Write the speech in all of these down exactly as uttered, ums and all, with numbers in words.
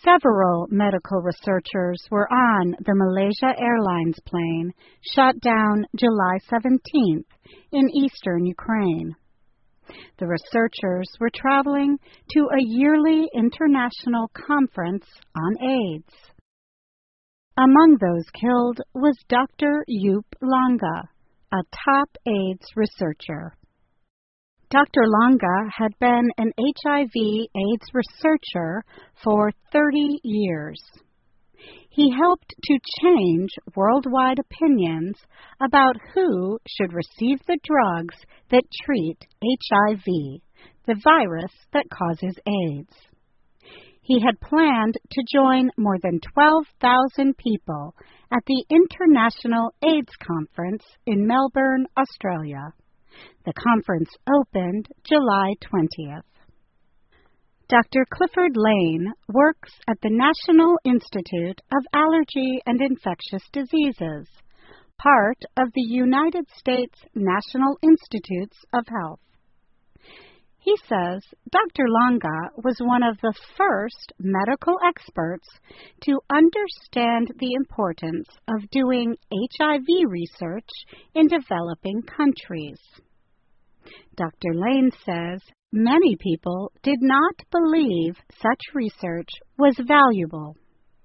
Several medical researchers were on the Malaysia Airlines plane shot down July seventeenth in eastern Ukraine. The researchers were traveling to a yearly international conference on AIDS. Among those killed was Doctor Yup Langa, a top AIDS researcher. Doctor Langa had been an H I V AIDS researcher for thirty years. He helped to change worldwide opinions about who should receive the drugs that treat H I V, the virus that causes AIDS. He had planned to join more than twelve thousand people at the International AIDS Conference in Melbourne, Australia. The conference opened July twentieth. Doctor Clifford Lane works at the National Institute of Allergy and Infectious Diseases, part of the United States National Institutes of Health. He says Doctor Langa was one of the first medical experts to understand the importance of doing H I V research in developing countries. Doctor Lane says many people did not believe such research was valuable.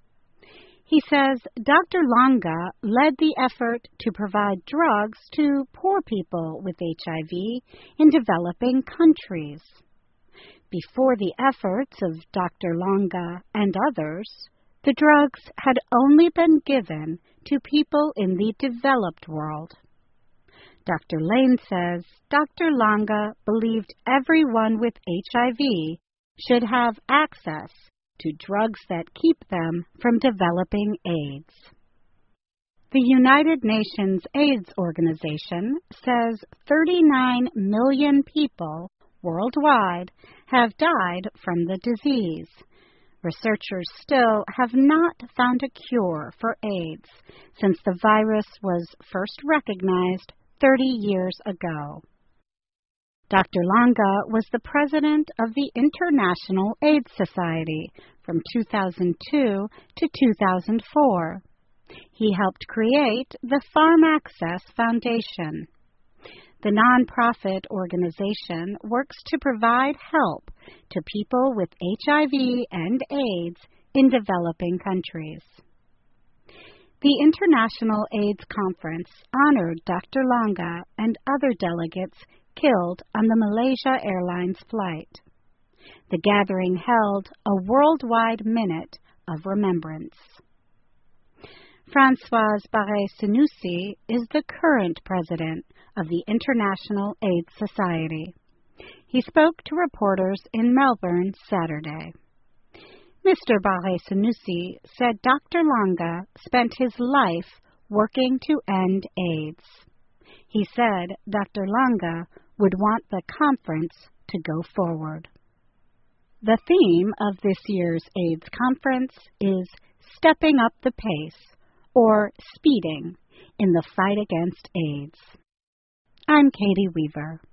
He says Doctor Langa led the effort to provide drugs to poor people with H I V in developing countries. Before the efforts of Doctor Langa and others, the drugs had only been given to people in the developed world. Doctor Lane says Doctor Langa believed everyone with H I V should have access to drugs that keep them from developing AIDS. The United Nations AIDS Organization says thirty-nine million people worldwide have died from the disease. Researchers still have not found a cure for AIDS since the virus was first recognized thirty years ago. Doctor Langa was the president of the International AIDS Society from two thousand two to two thousand four. He helped create the PharmAccess Foundation. The nonprofit organization works to provide help to people with H I V and AIDS in developing countries. The International AIDS Conference honored Doctor Langa and other delegates killed on the Malaysia Airlines flight. The gathering held a worldwide minute of remembrance. François Barré-Senoussi is the current president of the International AIDS Society. He spoke to reporters in Melbourne Saturday. Mister Barré-Senoussi said Doctor Langa spent his life working to end AIDS. He said Doctor Langa would want the conference to go forward. The theme of this year's AIDS conference is Stepping Up the Pace, or Speeding, in the fight against AIDS. I'm Katie Weaver.